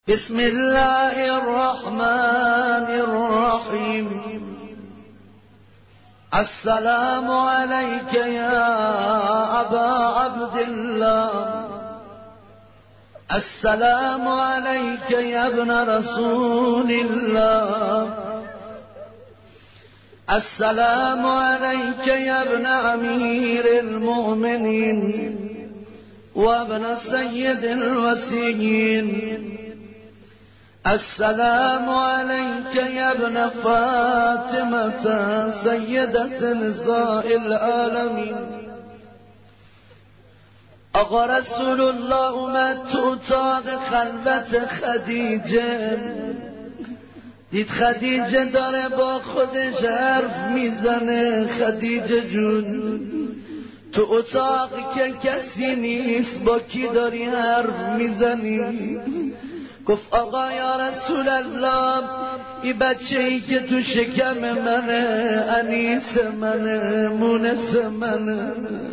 بسم الله الرحمن الرحيم. السلام عليك يا أبا عبد الله، السلام عليك يا ابن رسول الله، السلام عليك يا ابن أمير المؤمنين وابن سيد الوسيين، السلام عليك يا ابن فاطمة سيدة نساء العالمين. آقا رسول الله اومد تو اتاق خلوت خدیجه، دید خدیجه داره با خودش حرف میزنه. خدیجه جون تو اتاق که کسی نیست، با کی داری حرف میزنی؟ گفت آقا یا رسول الله، این بچه ای که تو شکم منه، انیس منه، مونس منه،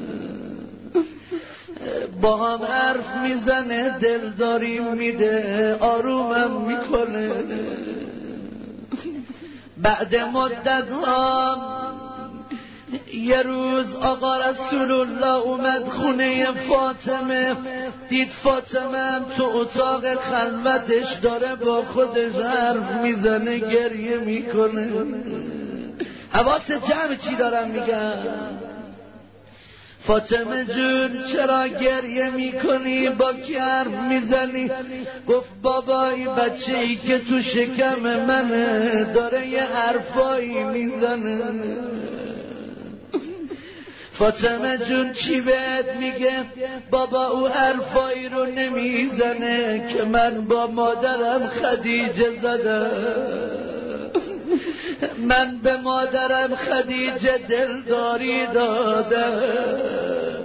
با هم حرف میزنه، دلداری میده، آرومم میکنه. بعد مدت ها یه روز آقا رسول الله اومد خونه فاطمه، دید فاطمه هم تو اتاق خلوتش داره با خودش حرف میزنه، گریه میکنه. حواس جمع چی دارم میگم؟ فاطمه جون چرا گریه میکنی؟ با کی حرف میزنی؟ گفت بابا این بچه ای که تو شکم منه داره یه حرفایی میزنه. فاطمه جون چی بهت میگه؟ بابا او حرفایی رو نمیزنه که من با مادرم خدیجه زدم، من به مادرم خدیجه دلداری دادم،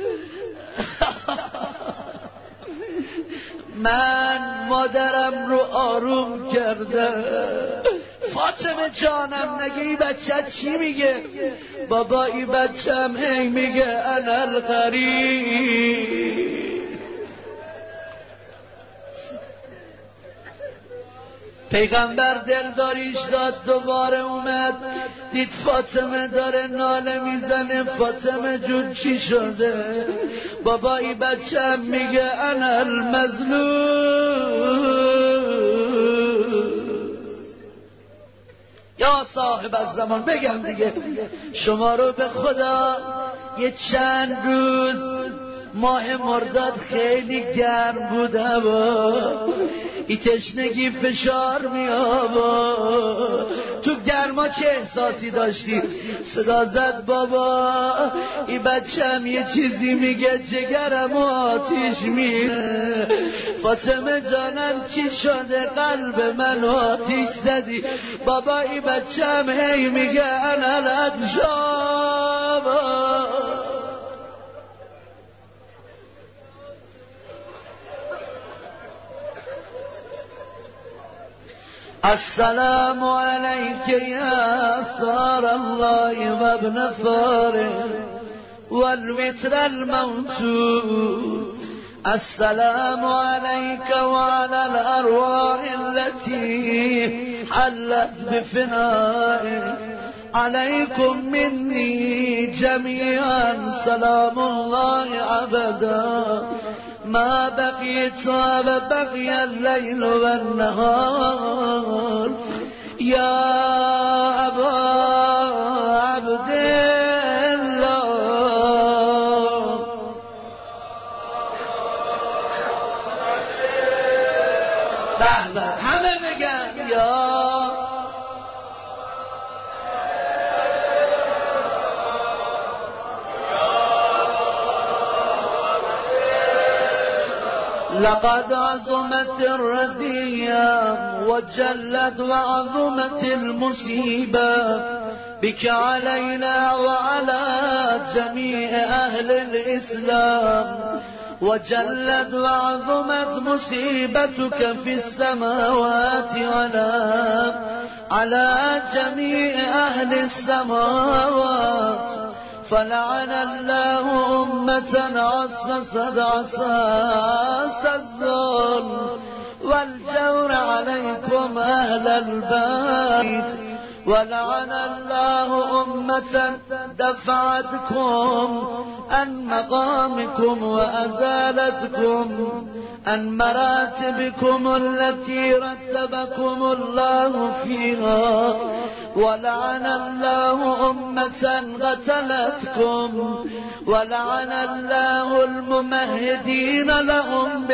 من مادرم رو آروم کردم. فاطمه جانم نگه این بچه چی میگه؟ بابا این بچه هم هی میگه انا الغریب. پیغمبر دلداریش داد، دوباره اومد دید فاطمه داره ناله میزنه. فاطمه جون چی شده؟ بابا این بچه هم میگه انا المظلوم. یا صاحب الزمان بگم دیگه، شما رو به خدا یه چند روز ماه مرداد خیلی گرم بود هوا، این تشنگی فشار می آورد. تو گرما چه احساسی داشتی؟ صدا زد بابا این بچم یه چیزی میگه، جگرم آتیش میره. فاطمه جانم چی شده؟ قلب من آتیش زدی. بابا این بچم هی میگه انا الاتشاب. السلام عليك يا صار الله وابن فارغ والوتر الموتود، السلام عليك وعلى الأرواح التي حلت بفنائك، عليكم مني جميعا سلام الله أبدا ما بقيت وبقي الليل والنهار. يا أبا عبد الله. بله همه بگن یا لقد عظمت الرزية وجلت وعظمت المصيبة بك علينا وعلى جميع أهل الإسلام، وجلت وعظمت مصيبتك في السماوات على جميع أهل السماوات. فلعن الله أمة عسست عساس الظلم والجور عليكم أهل البيت ولعن الله أمة دفعتكم عن مقامكم وأزالتكم عن مراتبكم التي رتبكم الله فيها ولعن الله أمة قتلتكم ولعن الله الممهدين لهم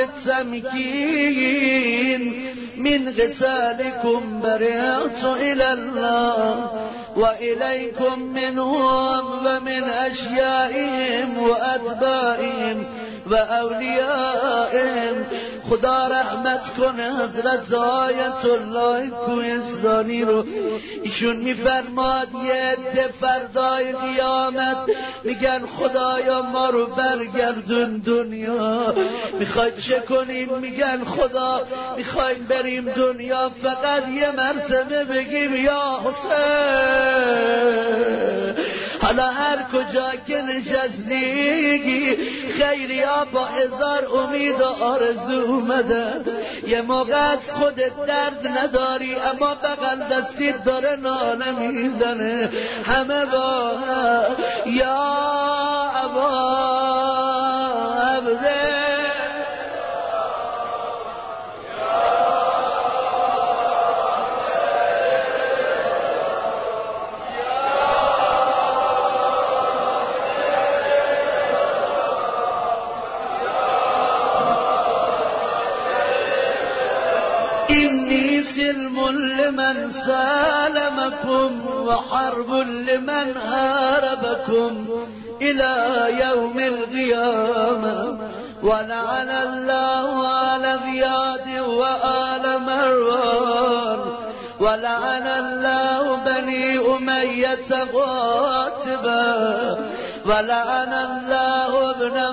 بالتمكين من قتالكم برئت إلى الله وإليكم منهم ومن أشيائهم وأتباعهم وأوليائهم. خدا رحمت کنه حضرت آیت الله کوهستانی رو. ایشون میفرماد یه عده فردای قیامت میگن خدایا ما رو برگردون دنیا. میخواید چه کنیم؟ میگن خدا میخوایم بریم دنیا فقط یه مرتبه بگیم یا حسین. حالا هر کجا که نشستی خیری ها با هزار امید و آرزو اومدن. یه موقع از خودت درد نداری اما بغل دستیت داره ناله میزنه. همه با یا ابا عبده إني سلم لمن سالمكم وحرب لمن هاربكم إلى يوم القيامة ولعن الله آل زياد وآل مروان ولعن الله بني أمية قاتبا ولعن الله ابن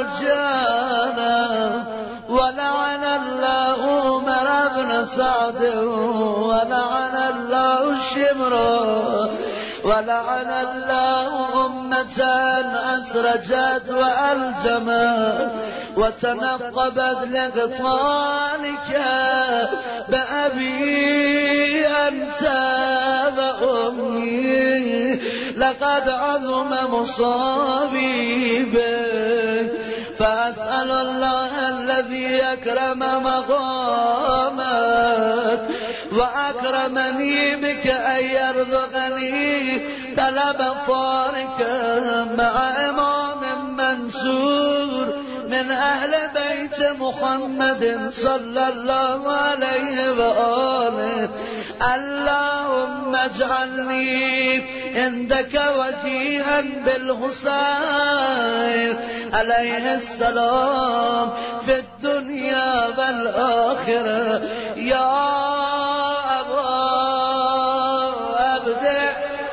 مرجانا ولعن الله عمر بن سعد ولعن الله شمرا ولعن الله أمة أسرجت وألجمت وتنقبت لقتالك بأبي أنت وأمي لقد عظم مصابي بك فأسأل الله الذي أكرم مقامك وأكرمني بك أن يرزقني طلب فارك مع إمام منصور من أهل بيت محمد صلى الله عليه وآله. اللهم اجعلني عندك وجيها بالحسين عليه السلام في الدنيا والآخرة يا أبا عبده.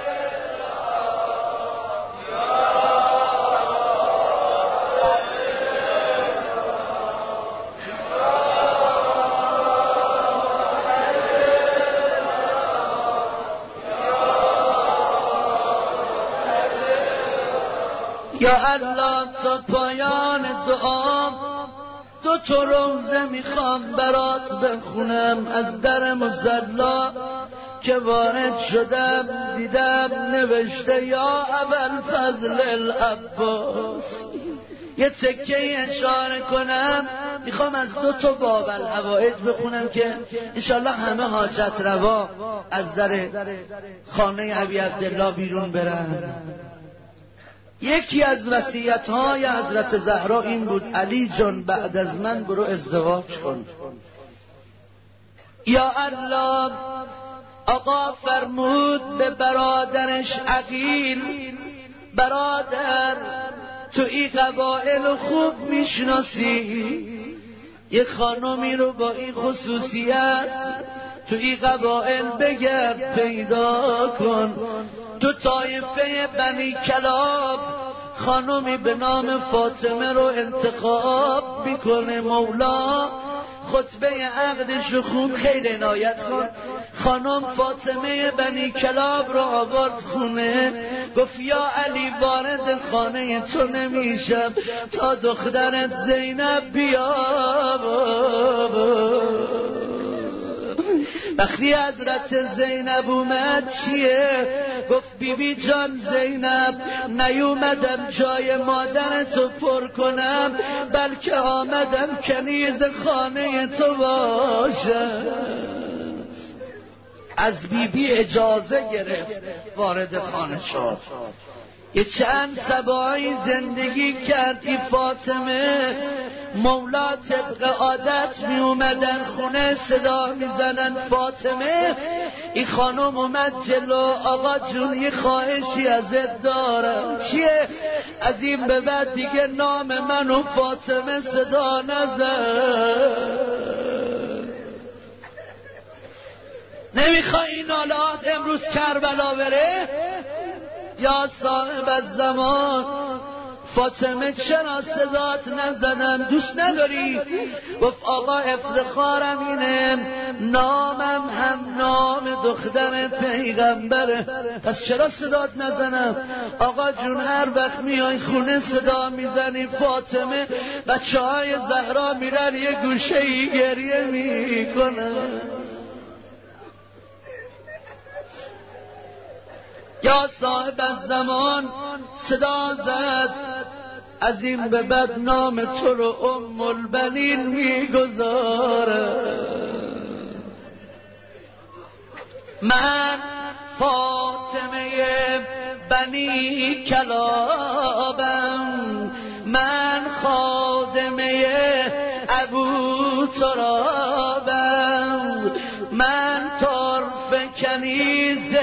یا الله تا پایان دعا دو تا روزه میخوام برات بخونم از در مصلا که وارد شدم دیدم نوشته یا ابوالفضل العباس. یه تکه اشاره کنم میخوام از دو تا باب الحوائج بخونم که انشالله همه حاجت روا از در خانه ابی عبدالله بیرون برن. یکی از وصیت‌های حضرت زهرا این بود علی جان بعد از من برو ازدواج کن. یا الله آقا فرمود به برادرش عقیل برادر تو این قبائل خوب میشناسی یه خانمی رو با این خصوصیت تو این قبائل بگرد پیدا کن. تو طایفه بنی کلاب خانمی به نام فاطمه رو انتخاب میکنه. مولا خطبه عقدش رو خون خیلی عنایت کن. خانم فاطمه بنی کلاب رو آورد خونه گفت یا علی وارد خانه تو نمیشم تا دخترت زینب بیا. وقتی حضرت زینب اومد چیه؟ گفت بیبی جان زینب نیومدم جای مادر تو پر کنم، بلکه آمدم کنیز خانه تو باشم. از بیبی اجازه گرفت وارد خانه شد. یه چند سبایی زندگی کرد. این فاطمه مولا طبق عادت می اومدن خونه صدا می زنن فاطمه. این خانم اومد جلو، آقا جون یه خواهشی ازت دارم. چیه؟ از این به بعد دیگه نام منو فاطمه صدا نزن. نمیخوای این نالات امروز کربلا بره؟ یا صاحب الزمان فاطمه چرا صدات نزدن؟ دوست نداری؟ گفت آقا افتخارم اینه نامم هم نام دختر پیغمبره، پس چرا صدات نزنم؟ آقا جون هر وقت میای خونه صدا میزنی فاطمه، بچه های زهرا میرن یه گوشه ای گریه میکنن. یا صاحب الزمان صدا زد از این به بعد نام تو رو ام البنین میگذاره. من فاطمه بنی کلابم، من خادمه ابو ترابم، من طرف کنیز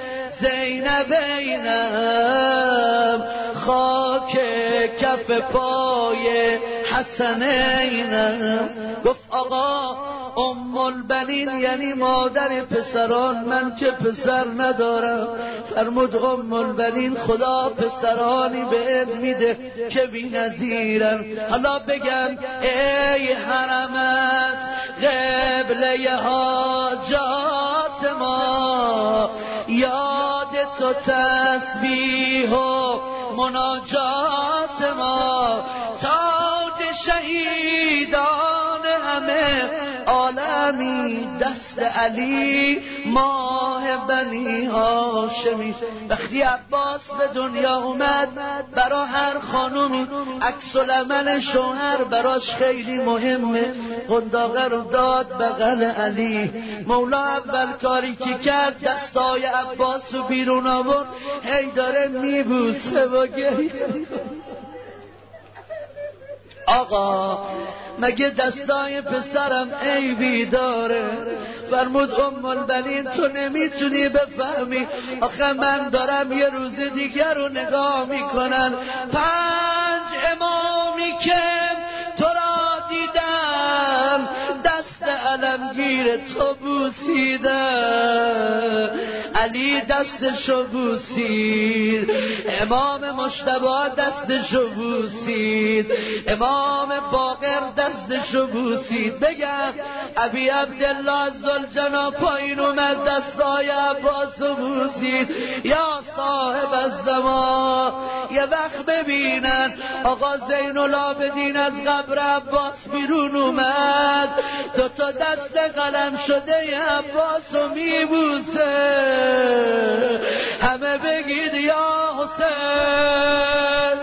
زینبینم، خاک کف پای حسنینم. گفت آقا ام البنین یعنی مادر پسران، من که پسر ندارم. فرمود ام البنین خدا پسرانی بهت میده که بی نظیرم. حالا بگم ای حرمت قبله حاجات ما، یاد تو تسبیح و مناجات ما، تاج شهیدان همه عالمی دست علی ماه بنی هاشمی. وقتی عباس به دنیا اومد برا هر خانومی عکس العمل شوهر براش خیلی مهمه. قنداقه رو داد بغل علی. مولا اول کاری که کرد دستای عباس رو بیرون آورد، هی داره میبوسه و گریه. آقا مگه دستای پسرم عیبی داره؟ فرمود ام البنین تو نمیتونی بفهمی، آخه من دارم یه روز دیگر رو نگاه میکنن. 5 امامی که تو را دیدم دست علمگیر تو بوسیدم، علی دستشو بوسید، امام مجتبی دستشو بوسید، امام باقر دستشو بوسید. بگم ابی عبدالله ذوالجنا پایین اومد دستای عباسو بوسید. یا صاحب الزمان یه وقت ببینن آقا زین العابدین از قبر عباس بیرون اومد، 2 تا دست قلم شده عباسو میبوسه. همه بگید یا حسین.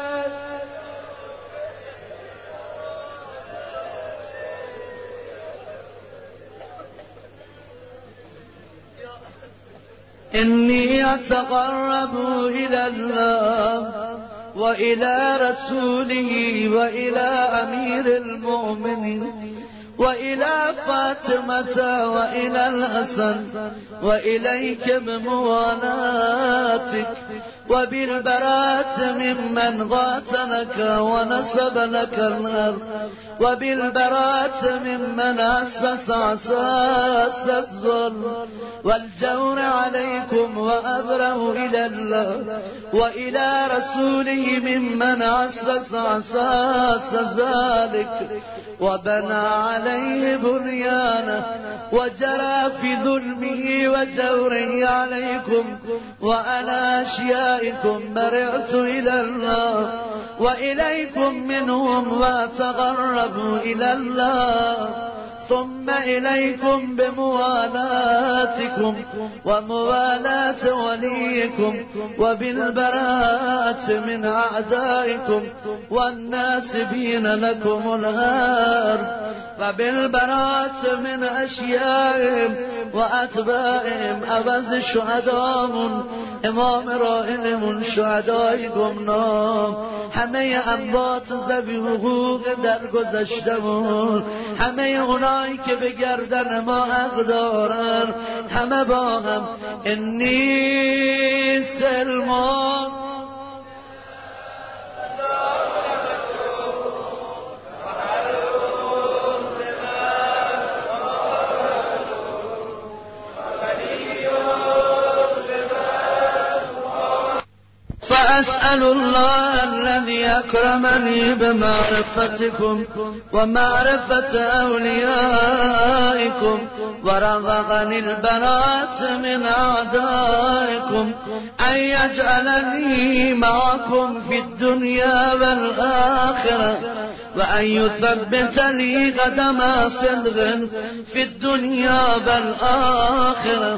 انی اتقرب الى الله و الى رسوله و الى امیر المؤمنین و الى فاطمة و الى الحسن و الیک بموالاتک و بالبراءة ممن قاتلك و نصب لك الارض و بالبراءة ممن اسس اساس الظلم والجور عليكم وأبره إلى الله وإلى رسوله ممن أسس أساس ذلك وبنى عليه بنيانه وجرى في ظلمه وجوره عليكم وعلى أشيائكم برعت إلى الله وإليكم منهم وتقربوا إلى الله ثم إليكم بموالاتكم وموالاة وليكم وبالبراءة من أعدائكم والناسبين لكم الغار وبالبراءة من أشيائهم وأتباعهم عوض شهدامون امام رائلمون شهدای گمنام همه اموات ذوی حقوق در گذشتمون همه اونایی که به گردن ما حق دارن همه با هم انی سلمان فأسأل الله الذي أكرمني بمعرفتكم ومعرفة أوليائكم ورزقني البراءة من أعدائكم أن يجعلني معكم في الدنيا والآخرة وأن يثبت لي قدم صدق في الدنيا والآخرة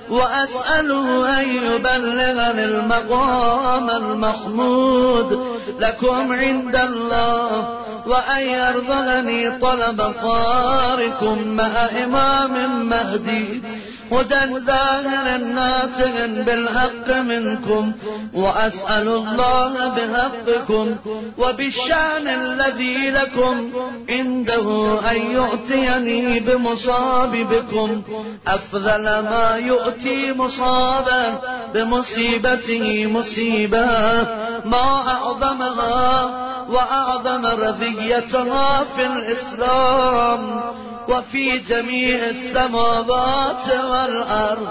وأسأله أن يبلغني المقام المحمود لكم عند الله وأن يرزقني طلب فاركم مع إمام مهدي هدى ظاهر ناصر بالحق منكم وأسأل الله بحقكم وبالشأن الذي لكم عنده أن يؤتيني بمصاب بكم أفضل ما يؤتي مصابا بمصيبته مصيبة ما أعظمها وأعظم رذيتها في الإسلام وفي جميع السماوات والأرض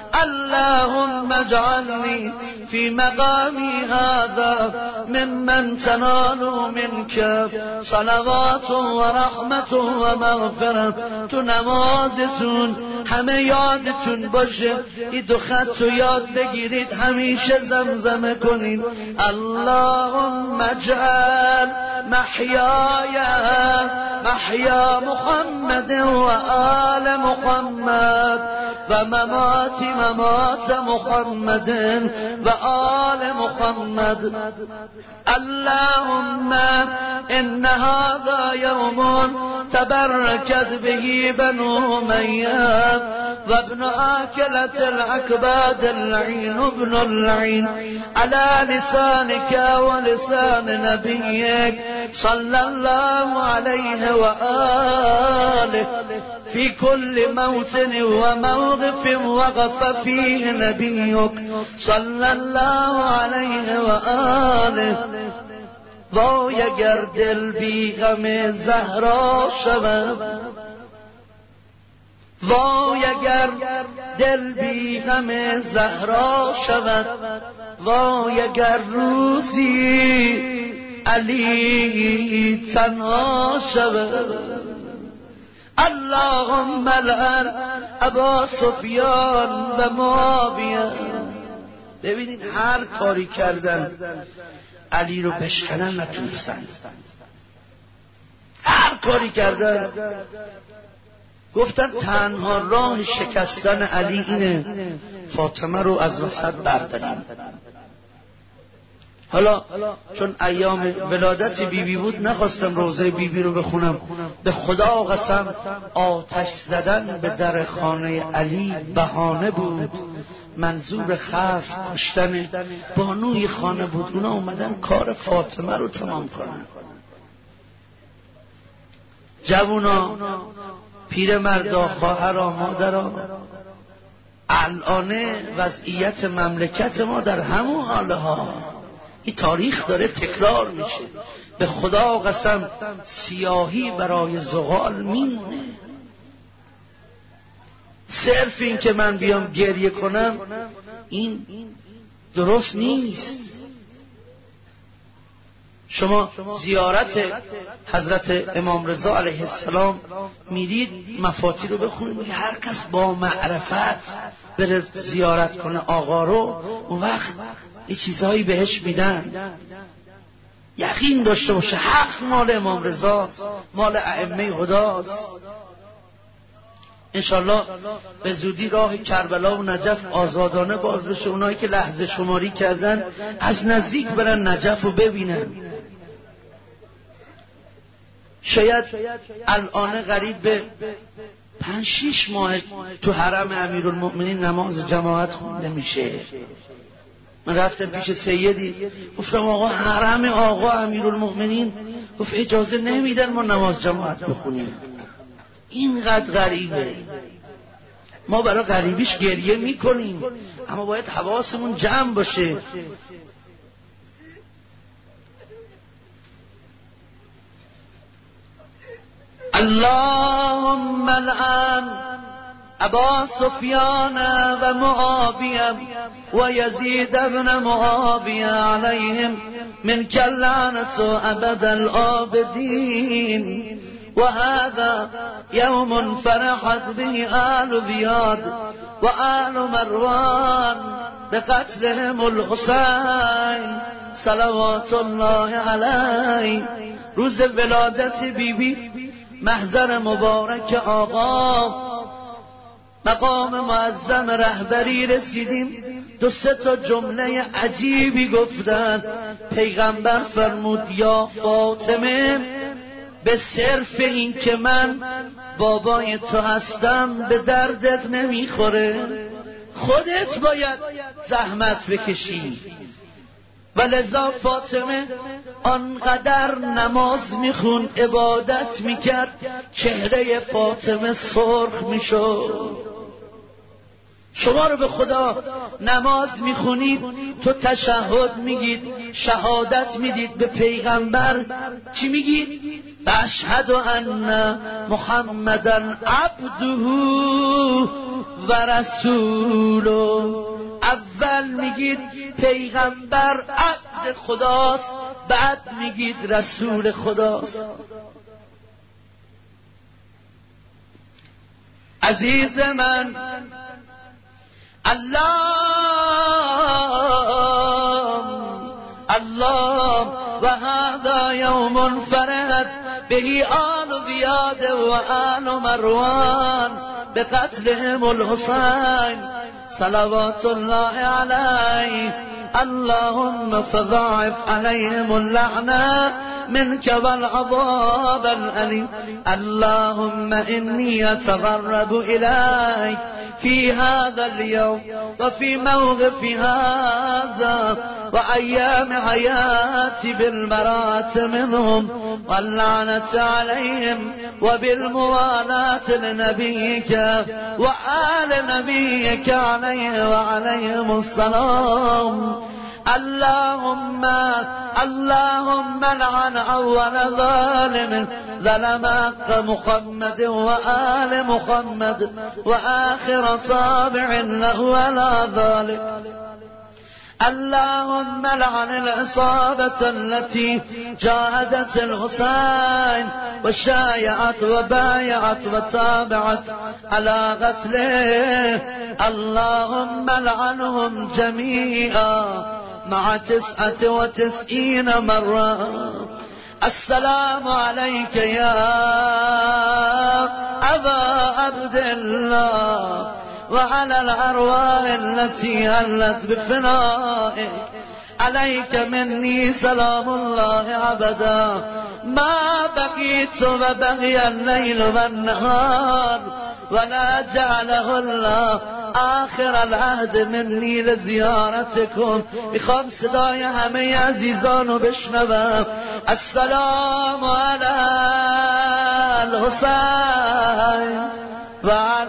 اللهم اجعلني في مقامي هذا ممن تنال منك صلوات ورحمة ومغفرة تو نمازتون همه یادتون باشه این دو خط رو یاد بگیرید همیشه زمزمه کنید اللهم اجعل محیای محیا محمد و آل محمد و ممات ممات محمد و آل محمد اللهم إن هذا يوم تبركت به بنو أمية وابن آكلة الأكباد اللعين ابن اللعين على لسانك ولسان نبيك صلى الله عليه وآله في كل موطن وموقف وقف فيه نبيك صلى الله عليه وآله وای اگر دل بی غم زهرا شود وای اگر دل بی غم زهرا شود وای اگر روزی علی تنها شود اللهم لعن ابا سفیان و معاویه. ببینید هر کاری کردن علی رو بشکنن نتونستن، هر کاری کردن. گفتن تنها راه شکستن علی اینه فاطمه رو از وسط برداریم. حالا چون ایام ولادت بیبی بود نخواستم روزه بیبی رو بخونم. به خدا قسم آتش زدن به در خانه علی بهانه بود، منظور خصم کشتن بانوی خانه بود. اونا اومدن کار فاطمه رو تمام کنن. جوونا، پیرمردا، خواهرا، مادرا، الان وضعیت مملکت ما در همون حاله ها. این تاریخ داره تکرار میشه. به خدا قسم سیاهی برای زغال میمونه. صرف این که من بیام گریه کنم این درست نیست. شما زیارت حضرت امام رضا علیه السلام میرید مفاتی رو بخونید، هر کس با معرفت بره زیارت کنه آقا رو، اون وقت یه چیزهایی بهش میدن. یقین داشته باشه حق مال امام رضا، مال ائمه هداست. انشالله به زودی راه کربلا و نجف آزادانه باز بشه. اونایی که لحظه شماری کردن از نزدیک برن نجف رو ببینن. شاید الان قریب به 5-6 ماه تو حرم امیرالمؤمنین نماز جماعت خونده میشه. من رفتم پیش سیدی گفتم آقا حرم آقا امیرالمؤمنین، گفت اجازه نمیدن ما نماز جماعت بخونیم. اینقدر غریبه. ما برای غریبیش گریه میکنیم اما باید حواسمون جمع باشه. اللهم العن ابا سفیان و معاویه و یزید بن معاویه علیهم منک اللعنة ابد الآبدین و هذا یوم فرحت به آل زیاد و آل مروان بقتلهم الحسین صلوات الله علیه. روز ولادت بیبی محضر مبارک آقا مقام معظم رهبری رسیدیم. 2-3 تا جمله عجیبی گفتن. پیغمبر فرمود یا فاطمه به صرف این که من بابای تو هستم به دردت نمیخوره، خودت باید زحمت بکشی. و لذا فاطمه آنقدر نماز میخون عبادت میکرد چهره فاطمه سرخ میشد. شما رو به خدا نماز میخونید تو تشهد میگید، شهادت میدید به پیغمبر، چی میگید؟ اشهد ان محمدا عبده و رسوله. اول میگید پیغمبر عبد خداست، بعد میگید رسول خداست. عزیز من، الله و هذا یوم فرحت به آل زیاد و آل مروان بقتلهم الحسین صلوات الله علیه. اللهم فضاعف عليهم اللعنة منك والعذاب الأليم. اللهم إني أتقرب إليك في هذا اليوم وفي موقف هذا وأيام حياتي بالبراءة منهم واللعنة عليهم وبالموالاة لنبيك وآل نبيك عليه وعليهم السلام. اللهم لعن أول ظالم ظلم حق محمد وآل محمد وآخر طابع له على ذلك. اللهم لعن العصابة التي جاهدت الحسين وشايعت وبايعت وتابعت على قتله. اللهم لعنهم جميعا مع 99 مرة. السلام عليك يا أبا عبد الله وعلى الأرواح التي هلت بفنائك. عليك مني سلام الله أبدا ما بقيت وبقي الليل والنهار ولا جعله الله آخر العهد مني لزيارتكم. میخوام صدای همه عزیزانو بشنوم. السلام على الحسين و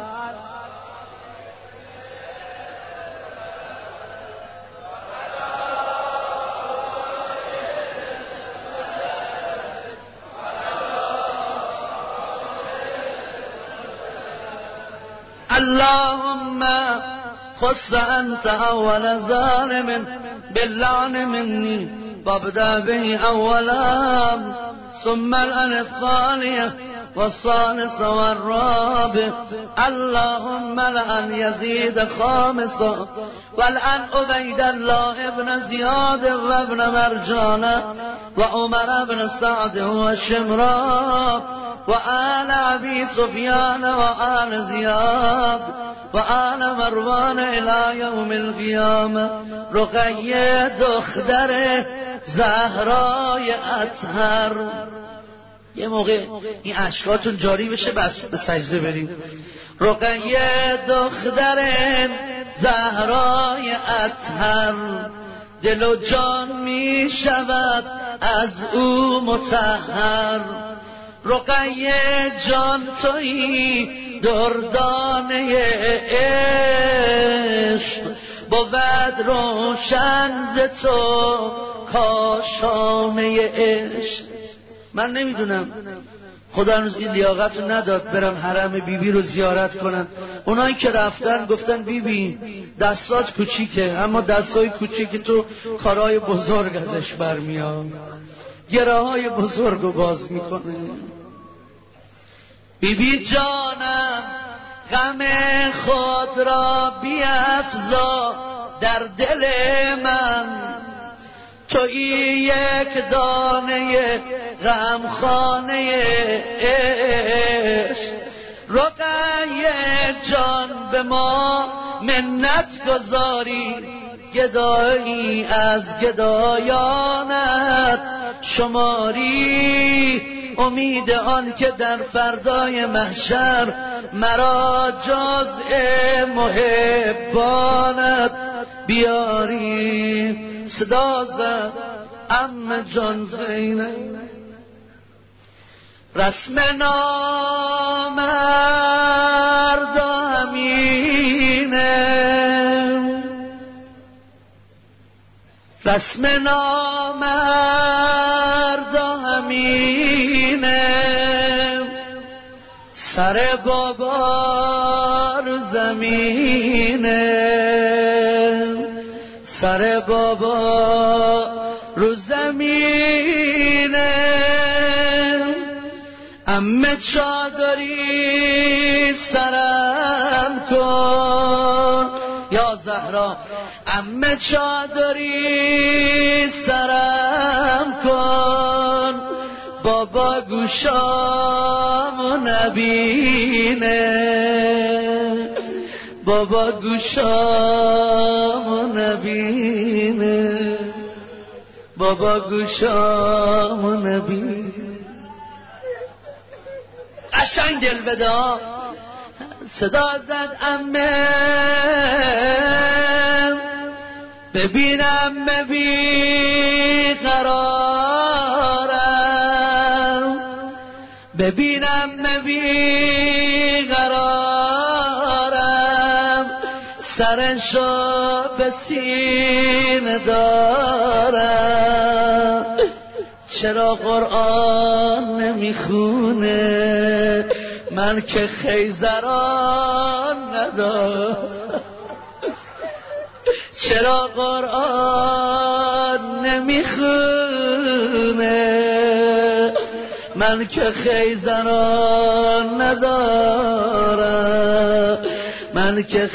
اللهم خص أنت أول ظالم باللعن مني وابدأ به أولا ثم الآن الثانية والثالثة والرابع. اللهم لأن يزيد خامسا والآن عبيد الله ابن زياد وابن مرجان وعمر ابن سعد وشمران و آل ابی سفیان و آل زیاد و آل مروان الی یوم القیامه. رقیه دختر زهرای اطهر. یه موقع این اشکاتون جاری بشه بس به سجده بریم. رقیه دختر زهرای اطهر، دل و جان می شود از او مطهر. رقیه جان تویی دردانه عشق، بود روشن ز تو کاشانه عشق. من نمیدونم خدا هنوز این لیاقت رو نداد برم حرم بیبی رو زیارت کنم. اونایی که رفتن گفتن بیبی دستات کوچیکه، اما دستای کوچیک تو کارهای بزرگ ازش برمیاد، گره‌های بزرگ رو باز میکنه. بیبی جانم غم خود را بیفزا در دل من، تویی یک دانه غمخانه عشق. رقیه جان به ما منت گذاری، گدایی از گدایانت شماری. امید آن که در فردای محشر مرا جزء محبانت بیاری. صدا زد عم جان زینب، رسم نامرد همینه، رسم نامرد همینه. سر بابا رو زمینه، سر بابا رو زمینه. عمه چادری سرم کن یا زهرا، عمه چادری سرم کن، بابا گوشامو نبینه، بابا گوشامو نبینه، بابا گوشامو نبینه. قشنگ دل بدا. صدا زد عمه ببینم بی قرارم، ببینم بی قرارم، سرشو به سینه دارم. چرا قرآن نمیخونه من که خیزران ندارم؟ چرا قرآن نمیخونه من که خیزران ندارم؟ من که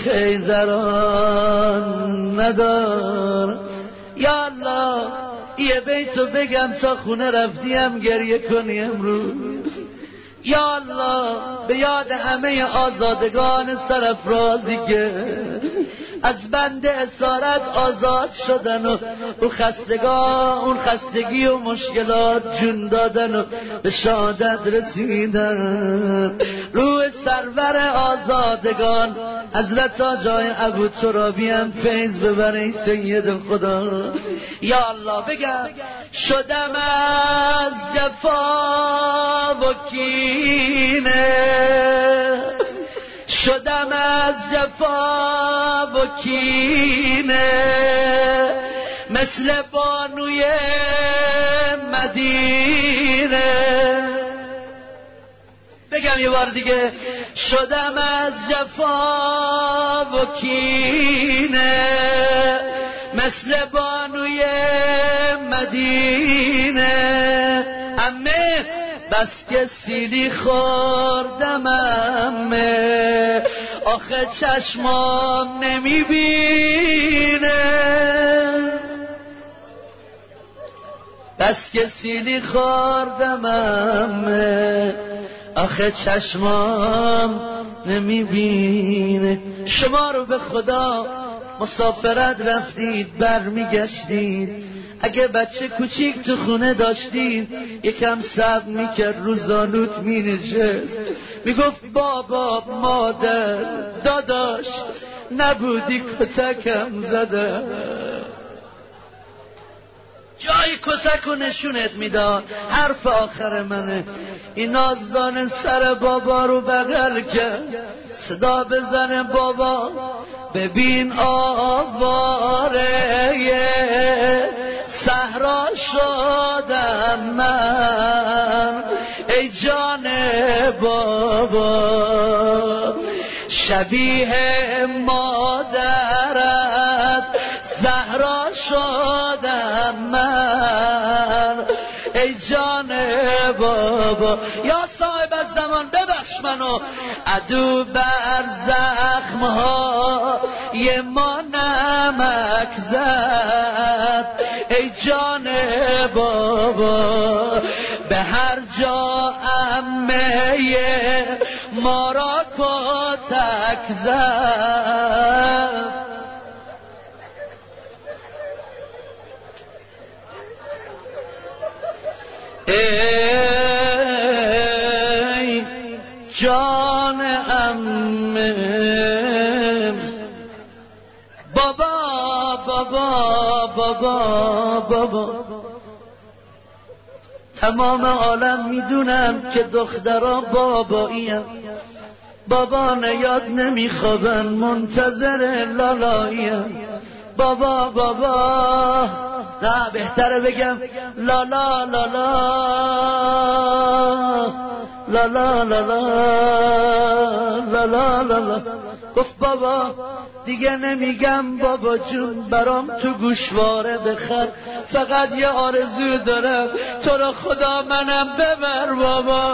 خیزران ندارم. یا الله یه بیتو بگم تا خونه رفتیم گریه کنی امروز. یا الله به یاد همه آزادگان سرافرازی که از بند اسارت آزاد شدن و اون خستگی و مشکلات جون دادن و به شهادت رسیدن. روح سرور آزادگان حضرت آجای ابو ترابی هم فیض ببره سید خدا. یا الله بگم شدم از جفا و کینه، شدم از جفا و کینه، مثل بانوی مدینه. بگم یه بار دیگه شدم از جفا و کینه، مثل بانوی مدینه. عمه بس که سیلی خوردم عمه، آخه چشمام نمیبینه. بس که سیلی خوردم عمه، آخه چشمام نمیبینه. شما رو به خدا مسافرت رفتید برمیگشتید، اگه بچه کوچیک تو خونه داشتید یکم صبر میکرد رو زانوت مینشست میگفت بابا مادر داداش نبودی کتکم زده، جای کتک و نشونت میداد. حرف آخر منه، این نازدان سر بابا رو بغل کرد، صدا بزنه بابا ببین آواره صحرا شدم من، ای جان بابا شبیه مادرت زهرا شدم من، ای جان بابا. یا صاحب الزمان ببخش منو، عدو بر زخم‌های ما نمک زد، ای جان بابا به هر جا عمه ما را کتک زد. ای جان عمه بابا بابا بابا بابا. تمام عالم میدونم که دخترا باباییم، بابا نیاد نمیخوابن منتظر لالاییم. بابا بابا نه بهتره بگم لالا لالا لالا لالا لالا لالا. گفت بابا دیگه نمیگم بابا جون برام تو گوشواره بخر، فقط یه آرزو دارم تو رو خدا منم ببر بابا.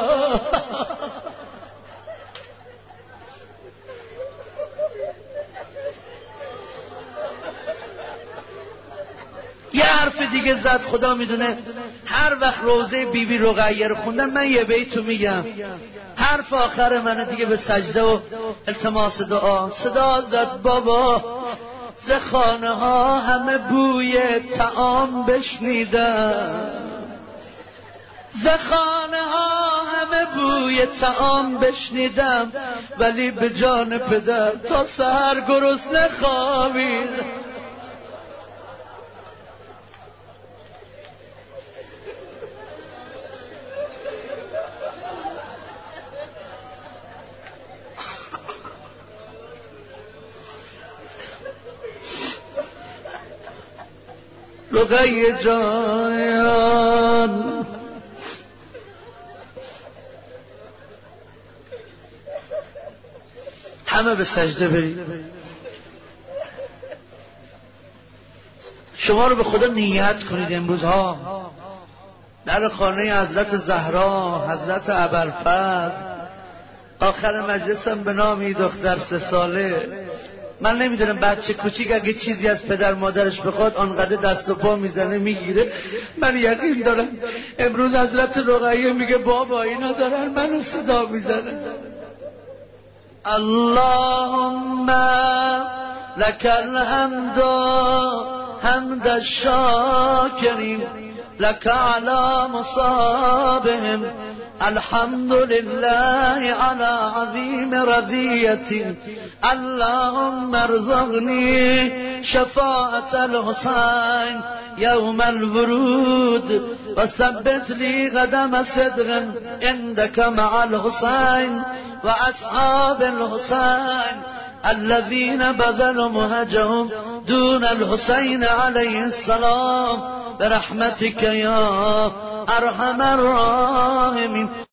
یه حرف دیگه زد خدا میدونه. هر وقت روزه بیبی رقیه رو خوندم من یه بیتو میگم، حرف آخر منه دیگه به سجده و التماس دعا. صدا زد بابا ز خانه ها همه بوی طعام بشنیدم، ز خانه ها همه بوی طعام بشنیدم، ولی به جان پدر تا سحر گرسنه خوابیدم. رقیه جان همه به سجده برید. شما رو به خدا نیت کنید امروز ها در خانه حضرت زهرا، حضرت ابوالفضل. آخر مجلسم به نامی دختر 3 ساله، من نمیدونم بچه کوچیک اگه چیزی از پدر مادرش بخواد آنقدر دست و پا میزنه میگیره. من یقین دارم امروز حضرت رقیه میگه بابا اینا دارن منو صدا میزنه. اللهم لك الحمد حمد الشاکرین، لك على مصابهم، الحمد لله على عظيم رضيتي، اللهم ارزقني شفاعة الحسين يوم الورود، وثبت لي قدم صدق عندك مع الحسين وأصحاب الحسين الذين بذلوا مهجهم دون الحسين عليه السلام برحمتك يا أرحم الراحمين.